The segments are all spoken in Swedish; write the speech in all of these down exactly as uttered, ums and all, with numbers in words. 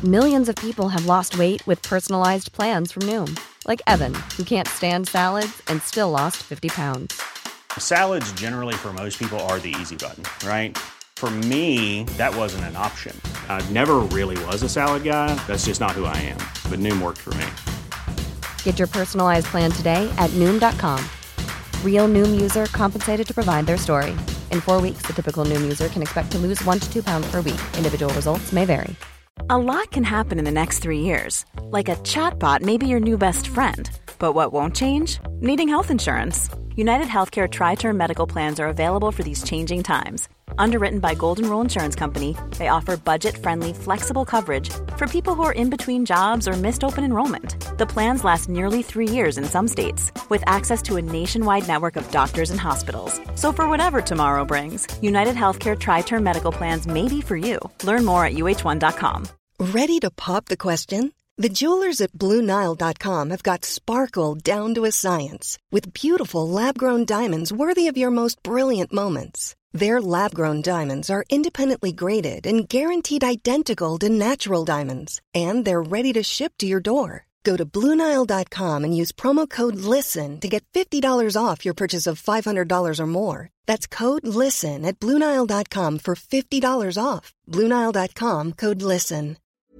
Millions of people have lost weight with personalized plans from Noom. Like Evan, who can't stand salads and still lost fifty pounds. Salads generally for most people are the easy button, right? For me, that wasn't an option. I never really was a salad guy. That's just not who I am. But Noom worked for me. Get your personalized plan today at Noom dot com. Real Noom user compensated to provide their story. In four weeks, the typical Noom user can expect to lose one to two pounds per week. Individual results may vary. A lot can happen in the next three years. Like a chatbot may be your new best friend. But what won't change? Needing health insurance. United Healthcare Tri-Term Medical Plans are available for these changing times. Underwritten by Golden Rule Insurance Company, they offer budget-friendly, flexible coverage for people who are in between jobs or missed open enrollment. The plans last nearly three years in some states, with access to a nationwide network of doctors and hospitals. So for whatever tomorrow brings, United Healthcare Tri-Term Medical Plans may be for you. Learn more at U H one dot com. Ready to pop the question? The jewelers at Blue Nile dot com have got sparkle down to a science with beautiful lab-grown diamonds worthy of your most brilliant moments. Their lab-grown diamonds are independently graded and guaranteed identical to natural diamonds, and they're ready to ship to your door. Go to Blue Nile dot com and use promo code LISTEN to get fifty dollars off your purchase of five hundred dollars or more. That's code LISTEN at Blue Nile dot com for fifty dollars off. Blue Nile dot com, code LISTEN.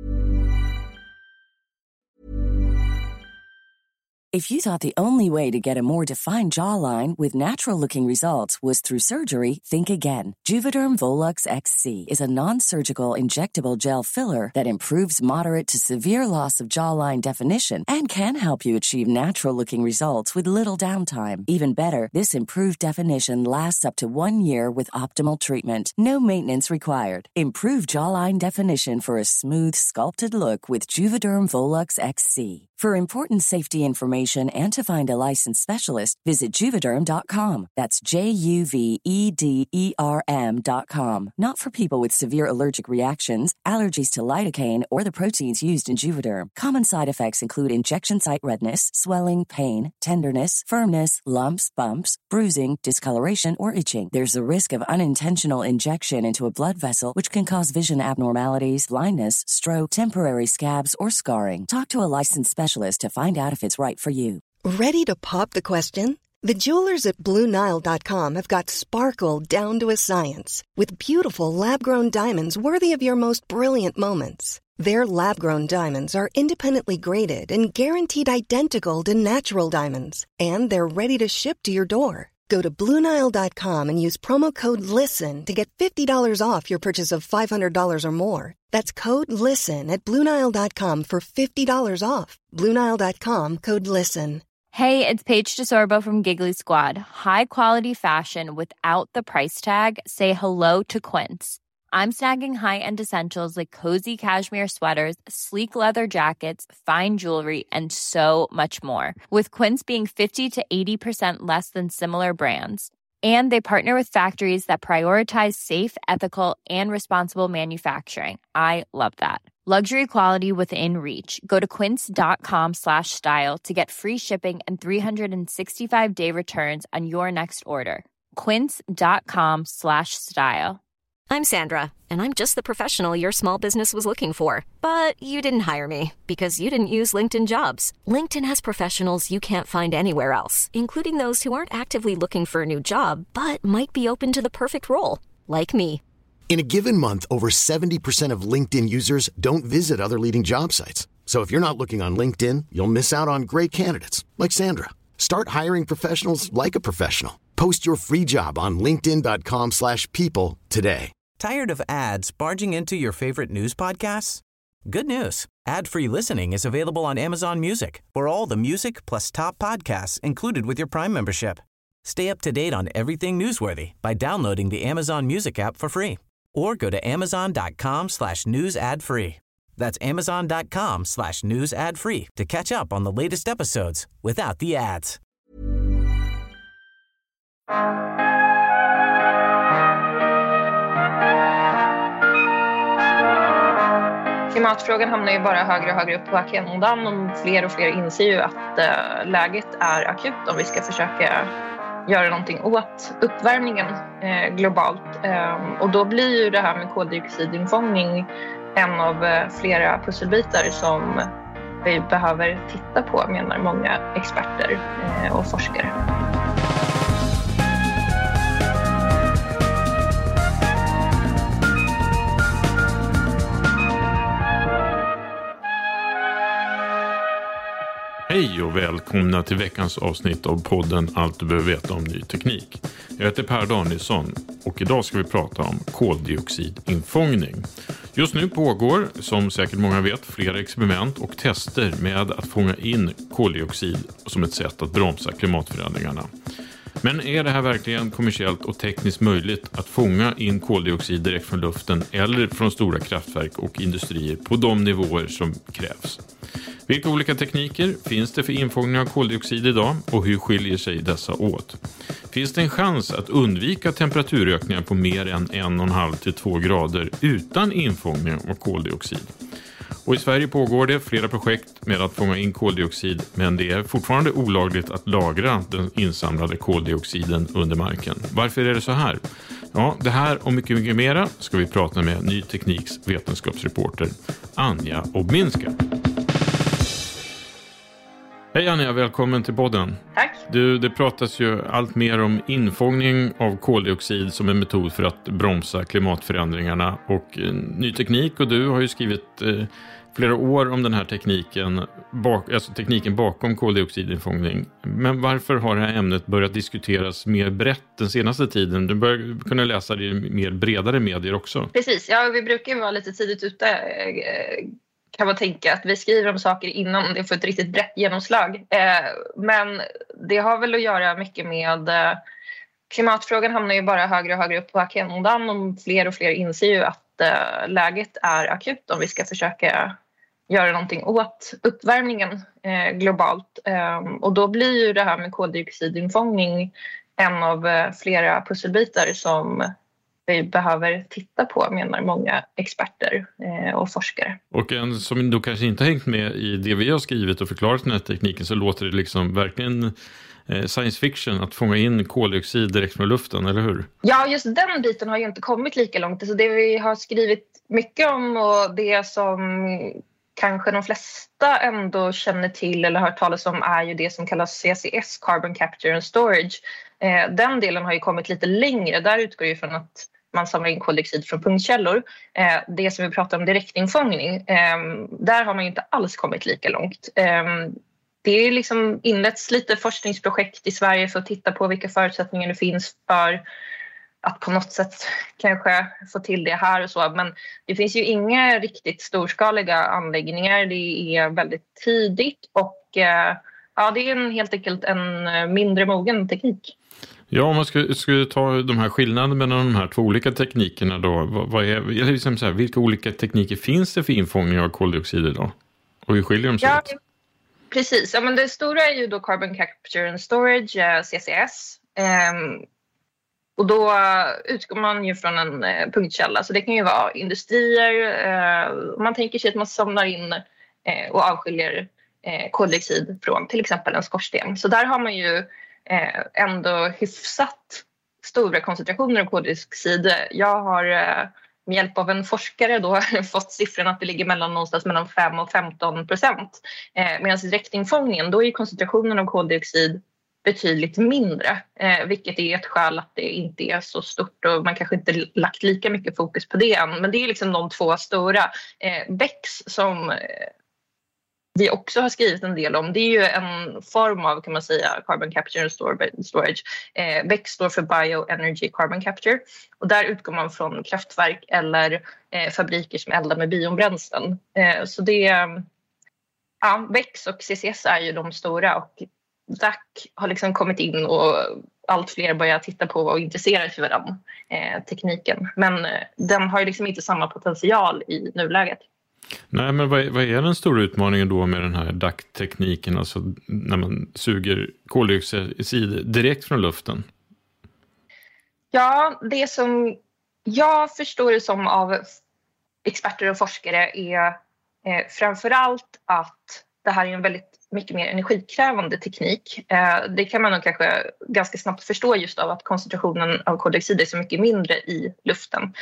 If you thought the only way to get a more defined jawline with natural-looking results was through surgery, think again. Juvederm Volux X C is a non-surgical injectable gel filler that improves moderate to severe loss of jawline definition and can help you achieve natural-looking results with little downtime. Even better, this improved definition lasts up to one year with optimal treatment. No maintenance required. Improve jawline definition for a smooth, sculpted look with Juvederm Volux X C. For important safety information and to find a licensed specialist, visit Juvederm dot com. That's J U V E D E R M dot com. Not for people with severe allergic reactions, allergies to lidocaine, or the proteins used in Juvederm. Common side effects include injection site redness, swelling, pain, tenderness, firmness, lumps, bumps, bruising, discoloration, or itching. There's a risk of unintentional injection into a blood vessel, which can cause vision abnormalities, blindness, stroke, temporary scabs, or scarring. Talk to a licensed specialist to find out if it's right for you. Ready to pop the question? The jewelers at Blue Nile dot com have got sparkle down to a science with beautiful lab-grown diamonds worthy of your most brilliant moments. Their lab-grown diamonds are independently graded and guaranteed identical to natural diamonds, and they're ready to ship to your door. Go to Blue Nile dot com and use promo code LISTEN to get fifty dollars off your purchase of five hundred dollars or more. That's code LISTEN at Blue Nile dot com for fifty dollars off. Blue Nile dot com, code LISTEN. Hey, it's Paige DeSorbo from Giggly Squad. High quality fashion without the price tag. Say hello to Quince. I'm snagging high-end essentials like cozy cashmere sweaters, sleek leather jackets, fine jewelry, and so much more. With Quince being fifty to eighty percent less than similar brands. And they partner with factories that prioritize safe, ethical, and responsible manufacturing. I love that. Luxury quality within reach. Go to quince.com slash style to get free shipping and three sixty-five day returns on your next order. Quince.com slash style. I'm Sandra, and I'm just the professional your small business was looking for. But you didn't hire me because you didn't use LinkedIn Jobs. LinkedIn has professionals you can't find anywhere else, including those who aren't actively looking for a new job, but might be open to the perfect role, like me. In a given month, over seventy percent of LinkedIn users don't visit other leading job sites. So if you're not looking on LinkedIn, you'll miss out on great candidates like Sandra. Start hiring professionals like a professional. Post your free job on linkedin.com slash people today. Tired of ads barging into your favorite news podcasts? Good news. Ad-free listening is available on Amazon Music for all the music plus top podcasts included with your Prime membership. Stay up to date on everything newsworthy by downloading the Amazon Music app for free or go to amazon.com slash news ad free. That's amazon.com slash news ad free to catch up on the latest episodes without the ads. Klimatfrågan hamnar ju bara högre och högre upp på agendan och fler och fler inser ju att äh, läget är akut om vi ska försöka göra någonting åt uppvärmningen eh, globalt. Eh, och då blir ju det här med koldioxidinfångning en av eh, flera pusselbitar som vi behöver titta på, menar många experter eh, och forskare. Hej och välkomna till veckans avsnitt av podden Allt du behöver veta om ny teknik. Jag heter Per Danielsson och idag ska vi prata om koldioxidinfångning. Just nu pågår, som säkert många vet, flera experiment och tester med att fånga in koldioxid som ett sätt att bromsa klimatförändringarna. Men är det här verkligen kommersiellt och tekniskt möjligt att fånga in koldioxid direkt från luften eller från stora kraftverk och industrier på de nivåer som krävs? Vilka olika tekniker finns det för infångning av koldioxid idag och hur skiljer sig dessa åt? Finns det en chans att undvika temperaturökningar på mer än en komma fem till två grader utan infångning av koldioxid? Och i Sverige pågår det flera projekt med att fånga in koldioxid, men det är fortfarande olagligt att lagra den insamlade koldioxiden under marken. Varför är det så här? Ja, det här och mycket, mycket mera ska vi prata med Ny Tekniks vetenskapsreporter Anja Obminska. Hej Anja, välkommen till podden. Tack. Du, det pratas ju allt mer om infångning av koldioxid som en metod för att bromsa klimatförändringarna. Och eh, Ny Teknik och du har ju skrivit eh, flera år om den här tekniken, bak, alltså tekniken bakom koldioxidinfångning. Men varför har det här ämnet börjat diskuteras mer brett den senaste tiden? Du börjar kunna läsa det i mer bredare medier också. Precis, ja, vi brukar vara lite tidigt ute, eh, kan man tänka, att vi skriver om saker innan det får ett riktigt brett genomslag. Eh, men det har väl att göra mycket med eh, klimatfrågan hamnar ju bara högre och högre upp på agendan, och fler och fler inser ju att eh, läget är akut om vi ska försöka göra någonting åt uppvärmningen eh, globalt. Eh, och då blir ju det här med koldioxidinfångning en av eh, flera pusselbitar som vi behöver titta på, menar många experter eh, och forskare. Och en som då kanske inte har hängt med i det vi har skrivit och förklarat den här tekniken, så låter det liksom verkligen eh, science fiction att fånga in koldioxid direkt från luften, eller hur? Ja, just den biten har ju inte kommit lika långt. Så det vi har skrivit mycket om och det som kanske de flesta ändå känner till eller hört talas om är ju det som kallas C C S, Carbon Capture and Storage. Eh, den delen har ju kommit lite längre. Där utgår ju från att man samlar in koldioxid från punktkällor. Eh, det som vi pratar om direktinfångning, eh, där har man ju inte alls kommit lika långt. Eh, det är liksom inletts lite forskningsprojekt i Sverige för att titta på vilka förutsättningar det finns för att på något sätt kanske få till det här och så. Men det finns ju inga riktigt storskaliga anläggningar. Det är väldigt tidigt och eh, ja, det är en, helt enkelt en mindre mogen teknik. Ja, om man skulle, skulle ta de här skillnaderna mellan de här två olika teknikerna då, vad, vad är, liksom så här, vilka olika tekniker finns det för infångning av koldioxid idag? Och hur skiljer de sig ja, åt? Precis, ja, men det stora är ju då Carbon Capture and Storage, eh, C C S. Eh, och då utgår man ju från en eh, punktkälla, så det kan ju vara industrier. Eh, man tänker sig att man samlar in eh, och avskiljer eh, koldioxid från till exempel en skorsten. Så där har man ju Eh, ändå hyfsat stora koncentrationer av koldioxid. Jag har eh, med hjälp av en forskare då fått siffran att det ligger mellan någonstans mellan fem och femton procent. Eh, medan i direktinfångningen då är koncentrationen av koldioxid betydligt mindre. Eh, vilket är ett skäl att det inte är så stort och man kanske inte lagt lika mycket fokus på det än. Men det är liksom de två stora. Eh, B E X som eh, vi också har skrivit en del om. Det är ju en form av, kan man säga, carbon capture and storage. Eh, B E C står för Bioenergy Carbon Capture. Och där utgår man från kraftverk eller eh, fabriker som eldar med biobränslen. Eh, så det, ja, B E C och C C S är ju de stora, och D A C har liksom kommit in och allt fler börjar titta på och intressera sig för den eh, tekniken. Men eh, den har ju liksom inte samma potential i nuläget. Nej, men vad är, vad är den stora utmaningen då med den här D A C-tekniken, alltså när man suger koldioxid direkt från luften? Ja, det som jag förstår det som av experter och forskare är eh, framförallt att det här är en väldigt mycket mer energikrävande teknik. Det kan man nog kanske ganska snabbt förstå just av att koncentrationen av koldioxid är så mycket mindre i luften.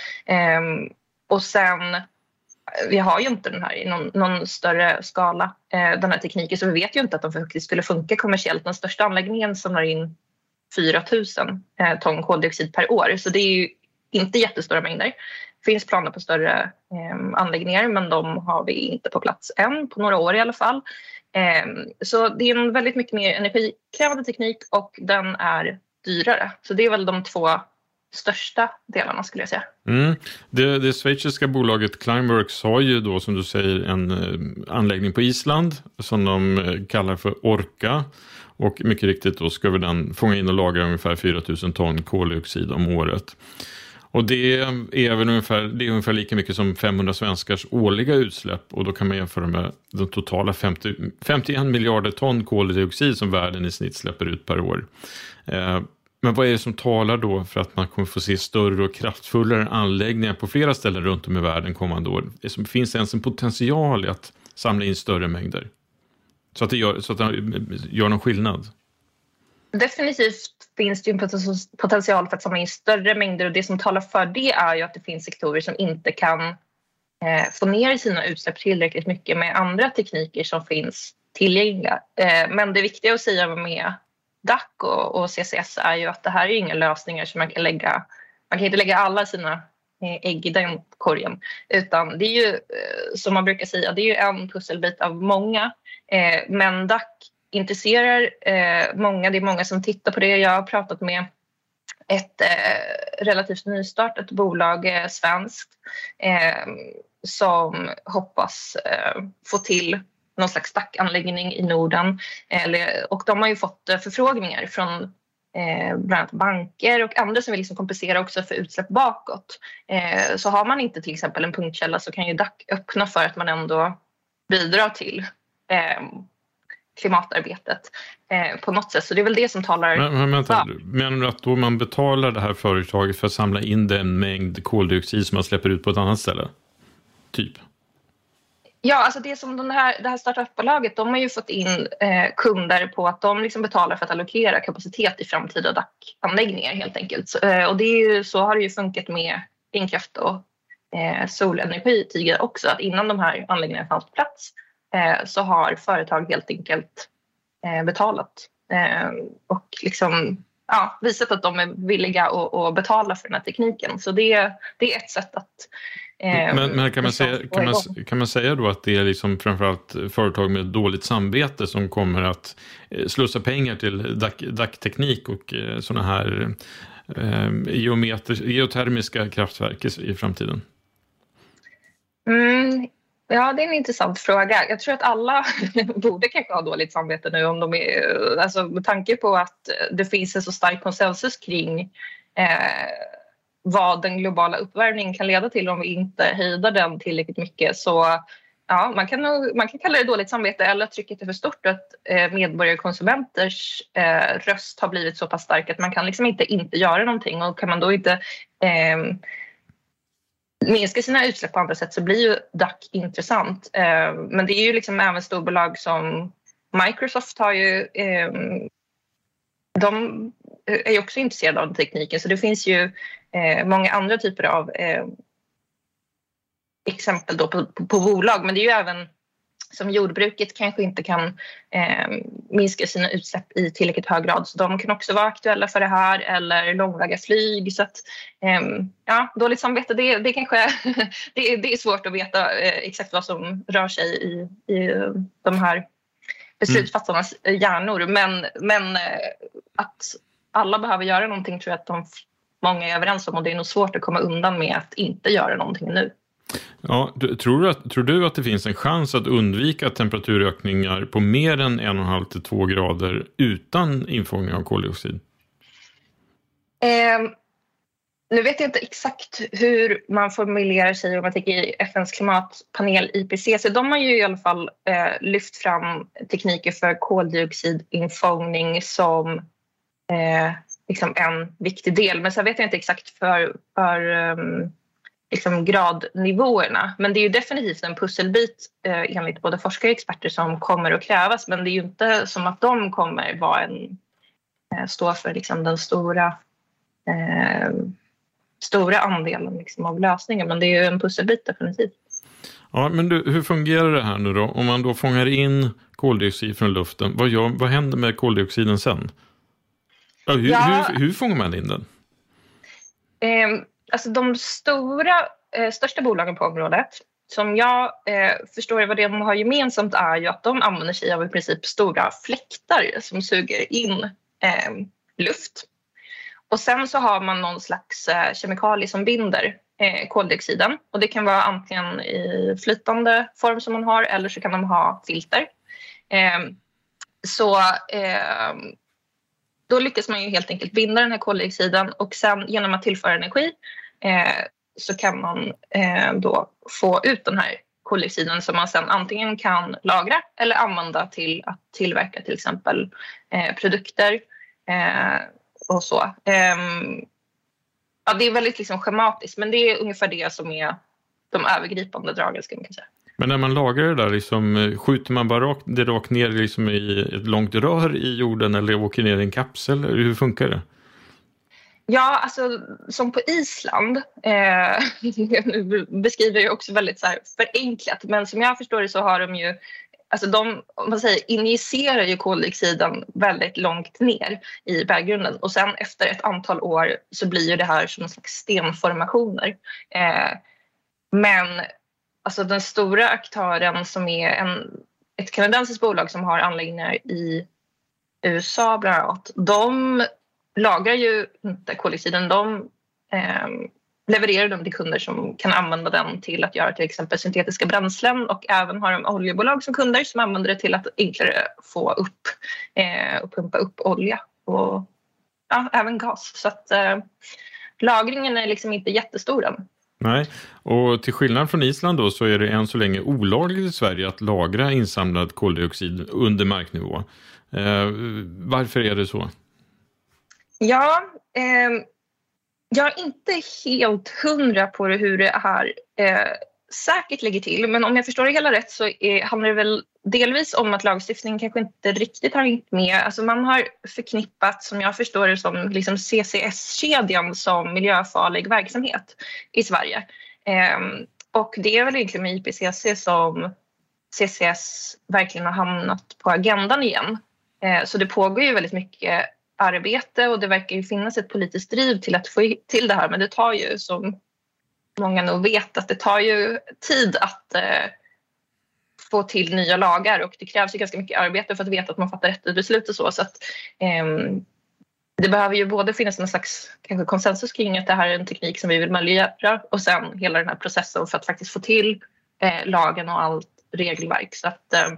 Och sen, vi har ju inte den här i någon, någon större skala, den här tekniken, så vi vet ju inte att de faktiskt skulle funka kommersiellt. Den största anläggningen samlar in fyra tusen ton koldioxid per år, så det är ju inte jättestora mängder. Det finns planer på större eh, anläggningar, men de har vi inte på plats än, på några år i alla fall. Eh, så det är en väldigt mycket mer energikrävande teknik och den är dyrare. Så det är väl de två största delarna skulle jag säga. Mm. Det, det schweiziska bolaget Climeworks har ju då, som du säger, en eh, anläggning på Island som de eh, kallar för Orca. Och mycket riktigt då ska vi den fånga in och lagra ungefär fyra tusen ton koldioxid om året. Och det är väl ungefär, det är ungefär lika mycket som femhundra svenskars årliga utsläpp. Och då kan man jämföra med de totala femtio, femtioen miljarder ton koldioxid som världen i snitt släpper ut per år. Eh, men vad är det som talar då för att man kommer få se större och kraftfullare anläggningar på flera ställen runt om i världen kommande år? Det finns ens en potential i att samla in större mängder? Så att det gör, så att det gör någon skillnad? Definitivt finns det ju en potential för att samla in större mängder, och det som talar för det är ju att det finns sektorer som inte kan eh, få ner sina utsläpp tillräckligt mycket med andra tekniker som finns tillgängliga. Eh, men det viktiga att säga med D A C och, och C C S är ju att det här är inga lösningar som man kan lägga, man kan inte lägga alla sina eh, ägg i den korgen, utan det är ju eh, som man brukar säga, det är ju en pusselbit av många, eh, men D A C intresserar eh, många, det är många som tittar på det. Jag har pratat med ett eh, relativt nystartat bolag, eh, svenskt, eh, som hoppas eh, få till någon slags D A C-anläggning i Norden. Eller, och de har ju fått eh, förfrågningar från eh, bland annat banker och andra som vill liksom kompensera också för utsläpp bakåt. Eh, så har man inte till exempel en punktkälla, så kan ju D A C öppna för att man ändå bidrar till eh, klimatarbetet eh, på något sätt. Så det är väl det som talar... Men, men vänta, menar du att då man betalar det här företaget för att samla in den mängd koldioxid som man släpper ut på ett annat ställe? Typ? Ja, alltså det som den här, det här startup-bolaget, de har ju fått in eh, kunder på att de liksom betalar för att allokera kapacitet i framtida D A C-anläggningar helt enkelt. Så, eh, och det är ju, så har det ju funkat med vindkraft och eh, solenergi tidigare också, att innan de här anläggningarna fanns på plats Eh, så har företag helt enkelt eh, betalat eh, och liksom, ja, visat att de är villiga att, att betala för den här tekniken. Så det, det är ett sätt att... Eh, men men kan, man säga, kan, man, kan man säga då att det är liksom framförallt företag med dåligt samvete som kommer att eh, slussa pengar till D A C-teknik och eh, sådana här eh, geometer, geotermiska kraftverk i, i framtiden? Mm. Ja, det är en intressant fråga. Jag tror att alla borde kanske ha dåligt samvete nu, om de är, alltså med tanke på att det finns en så stark konsensus kring eh, vad den globala uppvärmningen kan leda till om vi inte hejdar den tillräckligt mycket. Så ja, man kan, man kan kalla det dåligt samvete, eller att trycket är för stort, att eh, medborgare och konsumenters eh, röst har blivit så pass stark att man kan liksom inte inte göra någonting, och kan man då inte eh, minska sina utsläpp på andra sätt, så blir ju D A C intressant. Eh, men det är ju liksom även storbolag som Microsoft har ju, eh, de är ju också intresserade av den tekniken, så det finns ju eh, många andra typer av eh, exempel då på, på, på bolag, men det är ju även som jordbruket kanske inte kan eh, minska sina utsläpp i tillräckligt hög grad, så de kan också vara aktuella för det här, eller långväga flyg. Så att, eh, ja, dåligt samvete, det, det, kanske, det, det är svårt att veta eh, exakt vad som rör sig i, i de här beslutsfattarnas hjärnor, men, men eh, att alla behöver göra någonting tror jag att de, många är överens om, och det är nog svårt att komma undan med att inte göra någonting nu. Ja, du, tror, du att, tror du att det finns en chans att undvika temperaturökningar på mer än en komma fem till två grader utan infångning av koldioxid? Eh, nu vet jag inte exakt hur man formulerar sig om man tänker i F N:s klimatpanel I P C C. De har ju i alla fall eh, lyft fram tekniker för koldioxidinfångning som eh, liksom en viktig del. Men så vet jag inte exakt för... för um, liksom gradnivåerna. Men det är ju definitivt en pusselbit eh, enligt både forskare och experter som kommer att krävas. Men det är ju inte som att de kommer vara en, eh, stå för liksom den stora, eh, stora andelen liksom av lösningen. Men det är ju en pusselbit definitivt. Ja, men du, hur fungerar det här nu då? Om man då fångar in koldioxid från luften, vad, gör, vad händer med koldioxiden sen? Ja, hur, ja, hur, hur fångar man in den? Eh, alltså de stora, eh, största bolagen på området, som jag eh, förstår vad de har gemensamt är ju att de använder sig av i princip stora fläktar som suger in eh, luft. Och sen så har man någon slags eh, kemikalie som binder eh, koldioxiden. Och det kan vara antingen i flytande form som man har, eller så kan de ha filter. Eh, så eh, då lyckas man ju helt enkelt binda den här koldioxiden, och sen genom att tillföra energi eh, så kan man eh, då få ut den här koldioxiden som man sen antingen kan lagra eller använda till att tillverka till exempel eh, produkter eh, och så. Eh, ja, det är väldigt liksom schematiskt, men det är ungefär det som är de övergripande dragen, ska man kunna säga. Men när man lagrar det där, liksom, skjuter man bara rakt, det rakt ner liksom i ett långt rör i jorden, eller åker ner i en kapsel? Eller hur funkar det? Ja, alltså som på Island, eh, nu beskriver jag också väldigt så här förenklat, men som jag förstår det så har de ju, alltså de, om man säger, injicerar ju koldioxiden väldigt långt ner i berggrunden, och sen efter ett antal år så blir ju det här som en slags stenformationer. Eh, men alltså den stora aktören som är en, ett kanadensiskt bolag som har anläggningar i U S A bland annat, de lagrar ju inte koldioxiden, de eh, levererar dem till kunder som kan använda den till att göra till exempel syntetiska bränslen, och även har de oljebolag som kunder som använder det till att enklare få upp eh, och pumpa upp olja och ja, även gas. Så att eh, lagringen är liksom inte jättestor än. Nej, och till skillnad från Island då så är det än så länge olagligt i Sverige att lagra insamlad koldioxid under marknivå. Eh, varför är det så? Ja, eh, jag är inte helt hundra på det, hur det här eh, säkert ligger till. Men om jag förstår det hela rätt så är, handlar det väl delvis om att lagstiftningen kanske inte riktigt har hängt med. Alltså man har förknippat, som jag förstår det, som liksom C C S-kedjan som miljöfarlig verksamhet i Sverige. Eh, och det är väl egentligen med I P C C som C C S verkligen har hamnat på agendan igen. Eh, så det pågår ju väldigt mycket arbete, och det verkar ju finnas ett politiskt driv till att få till det här, men det tar ju, som många nog vet, att det tar ju tid att eh, få till nya lagar, och det krävs ju ganska mycket arbete för att veta att man fattar rätt beslut och så, så att eh, det behöver ju både finnas en slags kanske konsensus kring att det här är en teknik som vi vill möjliggöra, och sen hela den här processen för att faktiskt få till eh, lagen och allt regelverk, så att eh,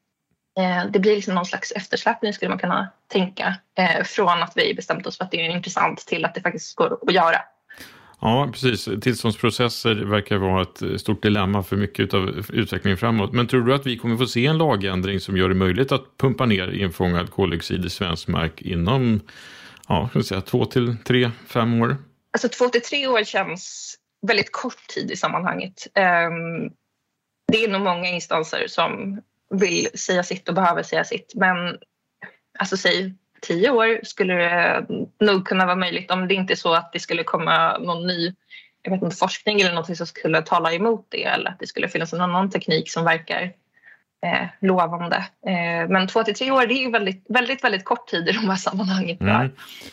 det blir liksom någon slags eftersläppning, skulle man kunna tänka, eh, från att vi bestämt oss för att det är intressant till att det faktiskt går att göra. Ja, precis. Tillståndsprocesser verkar vara ett stort dilemma för mycket av utvecklingen framåt. Men tror du att vi kommer få se en lagändring som gör det möjligt att pumpa ner infångad koldioxid i svensk mark inom ja, ska säga, två till tre, fem år? Alltså två till tre år känns väldigt kort tid i sammanhanget. Um, det är nog många instanser som vill säga sitt och behöver säga sitt. Men alltså säg tio år skulle det nog kunna vara möjligt, om det inte är så att det skulle komma någon ny, jag vet inte, forskning eller något som skulle tala emot det, eller att det skulle finnas en annan teknik som verkar eh, lovande. Eh, men två till tre år, det är ju väldigt, väldigt, väldigt kort tid i de här sammanhangen. Mm.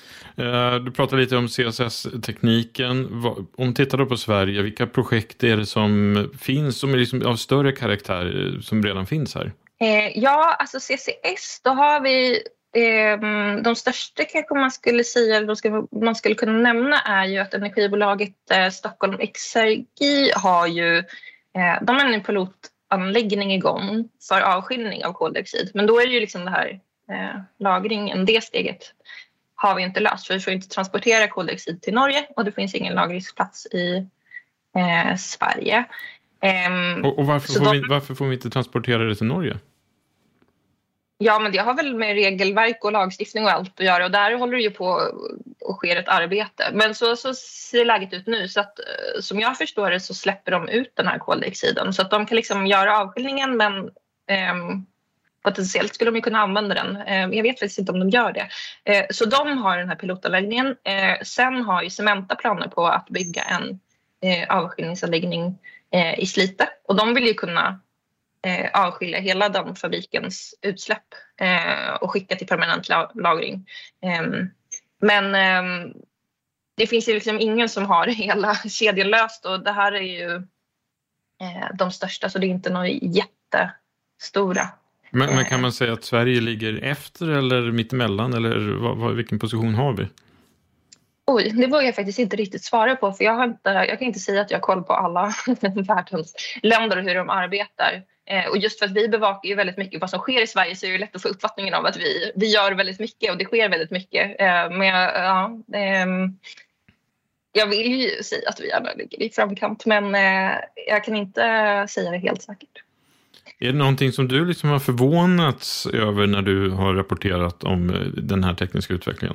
Du pratar lite om C S S-tekniken. Om vi tittar då på Sverige, vilka projekt är det som finns som är liksom av större karaktär som redan finns här? Eh, ja, alltså C C S, då har vi eh, de största kanske man skulle säga, eller ska, man skulle kunna nämna, är ju att energibolaget eh, Stockholm Exergi har ju, eh, de har en pilotanläggning igång för avskiljning av koldioxid. Men då är det ju liksom det här eh, lagringen, det steget har vi inte löst, för vi får inte transportera koldioxid till Norge, och det finns ingen lagringsplats i eh, Sverige. Um, och och varför, får de... vi, varför får vi inte transportera det till Norge? Ja, men det har väl med regelverk och lagstiftning och allt att göra. Och där håller det ju på och sker ett arbete. Men så, så ser läget ut nu. Så att, som jag förstår det så släpper de ut den här koldioxiden. Så att de kan liksom göra avskiljningen, men eh, potentiellt skulle de ju kunna använda den. Eh, jag vet faktiskt inte om de gör det. Eh, så de har den här pilotanläggningen. Eh, sen har ju Cementa planer på att bygga en eh, avskiljningsanläggning eh, i Slite. Och de vill ju kunna Eh, avskilja hela den fabrikens utsläpp eh, och skicka till permanent la- lagring. Eh, men eh, det finns ju liksom ingen som har hela kedjan löst, och det här är ju eh, de största, så det är inte några jättestora. Men, men kan man säga att Sverige ligger efter eller mittemellan, eller vad, vad, vilken position har vi? Oj, det vågar jag faktiskt inte riktigt svara på, för jag, har inte, jag kan inte säga att jag har koll på alla världens länder och hur de arbetar. Eh, och just för att vi bevakar ju väldigt mycket vad som sker i Sverige, så är det lätt att få uppfattningen av att vi, vi gör väldigt mycket och det sker väldigt mycket. Eh, men ja, eh, jag vill ju säga att vi gärna ligger i framkant, men eh, jag kan inte säga det helt säkert. Är det någonting som du liksom har förvånats över när du har rapporterat om den här tekniska utvecklingen?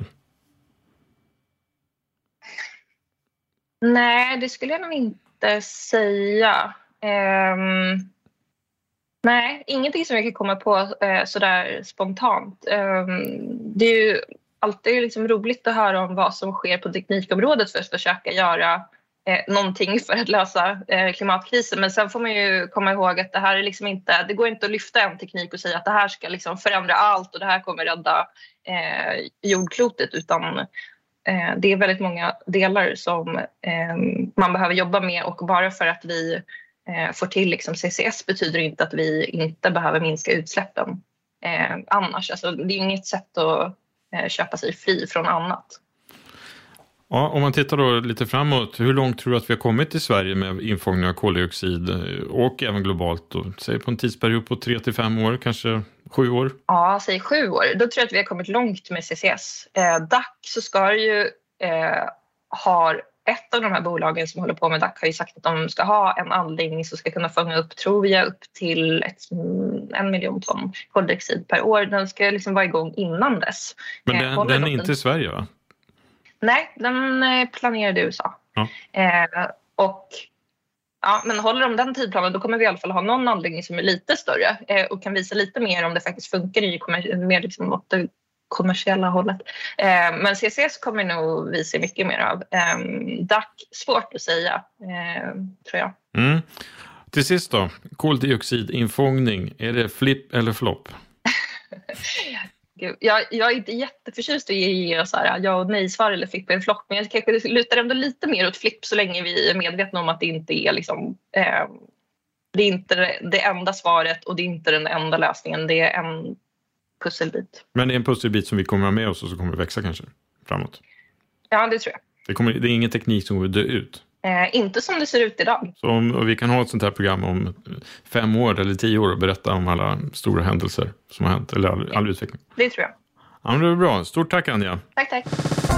Nej, det skulle jag nog inte säga. Um, nej, ingenting som jag kan komma på uh, sådär spontant. Um, det är ju alltid liksom roligt att höra om vad som sker på teknikområdet för att försöka göra uh, någonting för att lösa uh, klimatkrisen. Men sen får man ju komma ihåg att det här är liksom inte, det går inte att lyfta en teknik och säga att det här ska liksom förändra allt och det här kommer rädda uh, jordklotet, utan det är väldigt många delar som eh, man behöver jobba med, och bara för att vi eh, får till liksom C C S betyder inte att vi inte behöver minska utsläppen eh, annars. Alltså, det är inget sätt att eh, köpa sig fri från annat. Ja, om man tittar då lite framåt, hur långt tror du att vi har kommit i Sverige med infångning av koldioxid och även globalt då? Säg på en tidsperiod på tre till fem år, kanske sju år? Ja, säg sju år. Då tror jag att vi har kommit långt med C C S. Eh, D A C så ska ju eh, ha, ett av de här bolagen som håller på med D A C har ju sagt att de ska ha en anläggning som ska kunna fånga upp, tror jag, upp till ett, en miljon ton koldioxid per år. Den ska liksom vara igång innan dess. Men den, eh, den är inte i Sverige, va? Nej, den planerade i U S A. Ja. Eh, och ja, men håller de den tidplanen, då kommer vi i alla fall ha någon anläggning som är lite större eh, och kan visa lite mer om det faktiskt funkar i kommer- mer liksom åt det kommersiella hållet. Eh, men C C S kommer nog vi se mycket mer av. Eh, D A C, svårt att säga, eh, tror jag. Mm. Till sist då, koldioxidinfångning, är det flipp eller flopp? Jag, jag är inte jätteförtjust att ge så här, ja och nej-svar eller flipp eller flopp, men jag kanske lutar ändå lite mer åt flipp så länge vi är medvetna om att det inte är liksom, eh, det är inte det, det enda svaret och det är inte den enda lösningen, det är en pusselbit. Men det är en pusselbit som vi kommer ha med oss och som kommer växa kanske framåt? Ja, det tror jag. Det, kommer, det är ingen teknik som går dö ut? Eh, inte som det ser ut idag. Så om, och vi kan ha ett sånt här program om fem år eller tio år och berätta om alla stora händelser som har hänt, eller all, all utveckling. Det tror jag. Ja, men det är bra. Stort tack, Anja. Tack, tack.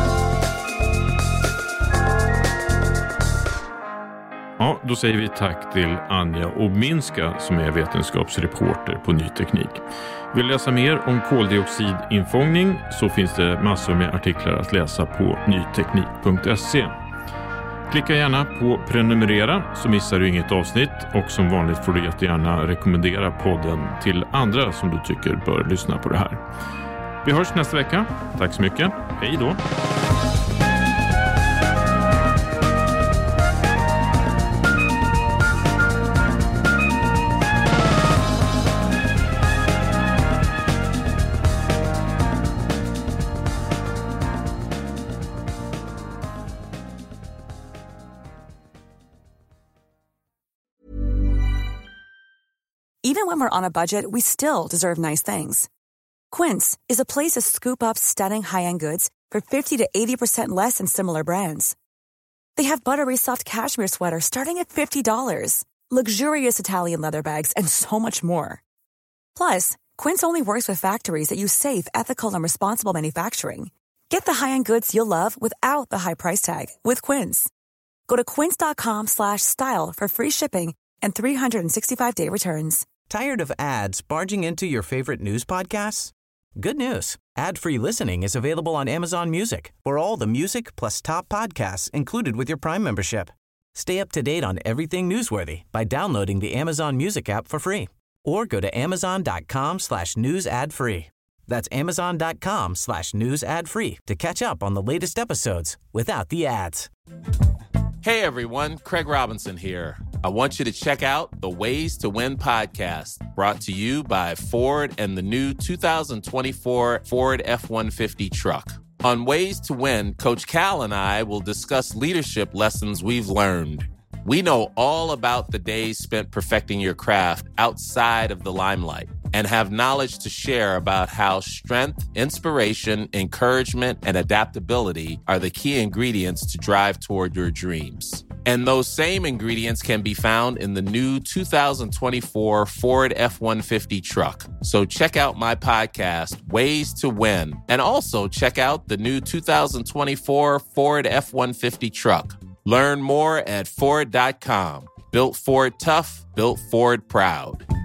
Ja, då säger vi tack till Anja Obminska som är vetenskapsreporter på Ny Teknik. Vill du läsa mer om koldioxidinfångning så finns det massor med artiklar att läsa på nyteknik punkt se. Klicka gärna på prenumerera så missar du inget avsnitt, och som vanligt får du jättegärna rekommendera podden till andra som du tycker bör lyssna på det här. Vi hörs nästa vecka. Tack så mycket. Hej då! Even when we're on a budget, we still deserve nice things. Quince is a place to scoop up stunning high-end goods for fifty to eighty percent less than similar brands. They have buttery soft cashmere sweaters starting at fifty dollars, luxurious Italian leather bags, and so much more. Plus, Quince only works with factories that use safe, ethical, and responsible manufacturing. Get the high-end goods you'll love without the high price tag with Quince. Go to quince dot com slash style for free shipping and three sixty-five day returns. Tired of ads barging into your favorite news podcasts? Good news. Ad-free listening is available on Amazon Music for all the music plus top podcasts included with your Prime membership. Stay up to date on everything newsworthy by downloading the Amazon Music app for free or go to amazon.com slash news ad free. That's amazon.com slash news ad free to catch up on the latest episodes without the ads. Hey everyone, Craig Robinson here. I want you to check out the Ways to Win podcast, brought to you by Ford and the new two thousand twenty-four Ford F one fifty truck. On Ways to Win, Coach Cal and I will discuss leadership lessons we've learned. We know all about the days spent perfecting your craft outside of the limelight and have knowledge to share about how strength, inspiration, encouragement, and adaptability are the key ingredients to drive toward your dreams. And those same ingredients can be found in the new two thousand twenty-four Ford F one fifty truck. So check out my podcast, Ways to Win, and also check out the new two thousand twenty-four Ford F one fifty truck. Learn more at Ford dot com. Built Ford tough, built Ford proud.